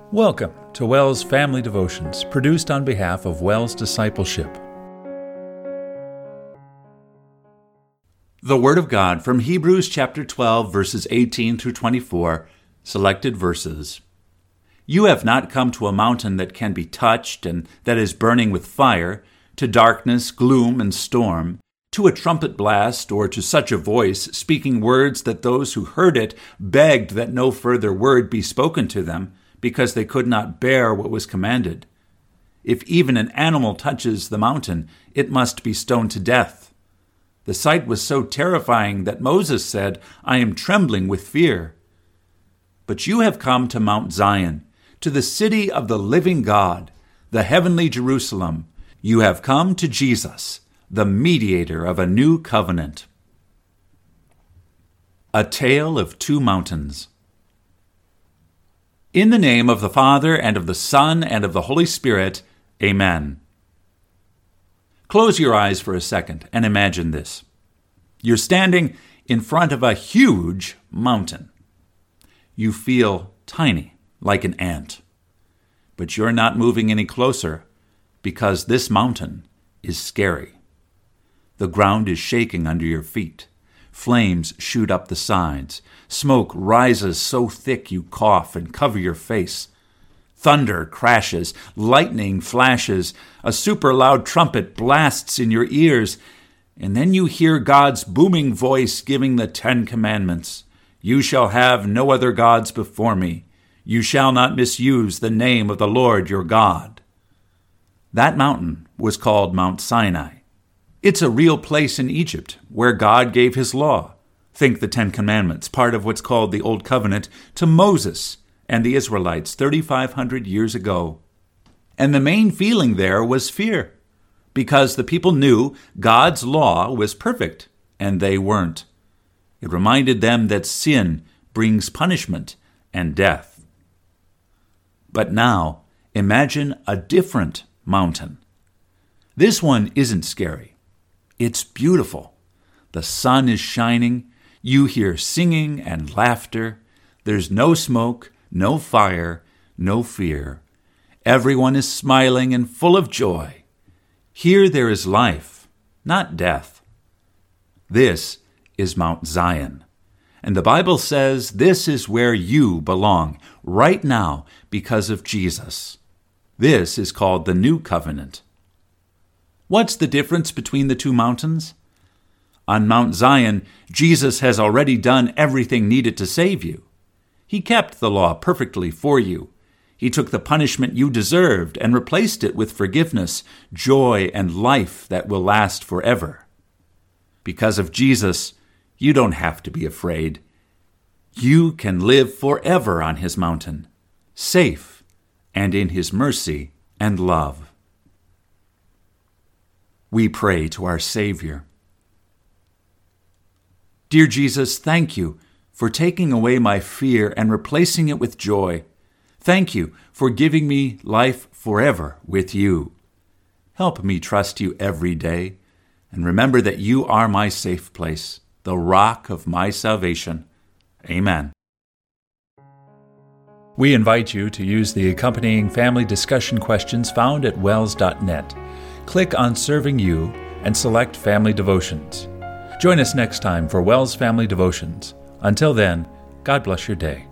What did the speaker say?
Welcome to WELS Family Devotions, produced on behalf of WELS Discipleship. The Word of God from Hebrews chapter 12, verses 18 through 24, selected verses. You have not come to a mountain that can be touched and that is burning with fire, to darkness, gloom, and storm, to a trumpet blast, or to such a voice speaking words that those who heard it begged that no further word be spoken to them, because they could not bear what was commanded. If even an animal touches the mountain, it must be stoned to death. The sight was so terrifying that Moses said, I am trembling with fear. But you have come to Mount Zion, to the city of the living God, the heavenly Jerusalem. You have come to Jesus, the mediator of a new covenant. A Tale of Two Mountains. In the name of the Father, and of the Son, and of the Holy Spirit, Amen. Close your eyes for a second and imagine this. You're standing in front of a huge mountain. You feel tiny, like an ant. But you're not moving any closer, because this mountain is scary. The ground is shaking under your feet. Flames shoot up the sides. Smoke rises so thick you cough and cover your face. Thunder crashes. Lightning flashes. A super loud trumpet blasts in your ears. And then you hear God's booming voice giving the 10 Commandments. You shall have no other gods before me. You shall not misuse the name of the Lord your God. That mountain was called Mount Sinai. It's a real place in Egypt where God gave his law. Think the 10 Commandments, part of what's called the Old Covenant, to Moses and the Israelites 3,500 years ago. And the main feeling there was fear, because the people knew God's law was perfect, and they weren't. It reminded them that sin brings punishment and death. But now, imagine a different mountain. This one isn't scary. It's beautiful. The sun is shining. You hear singing and laughter. There's no smoke, no fire, no fear. Everyone is smiling and full of joy. Here there is life, not death. This is Mount Zion. And the Bible says this is where you belong right now because of Jesus. This is called the New Covenant. What's the difference between the two mountains? On Mount Zion, Jesus has already done everything needed to save you. He kept the law perfectly for you. He took the punishment you deserved and replaced it with forgiveness, joy, and life that will last forever. Because of Jesus, you don't have to be afraid. You can live forever on his mountain, safe and in his mercy and love. We pray to our Savior. Dear Jesus, thank you for taking away my fear and replacing it with joy. Thank you for giving me life forever with you. Help me trust you every day, and remember that you are my safe place, the rock of my salvation. Amen. We invite you to use the accompanying family discussion questions found at wels.net. Click on Serving You and select Family Devotions. Join us next time for WELS Family Devotions. Until then, God bless your day.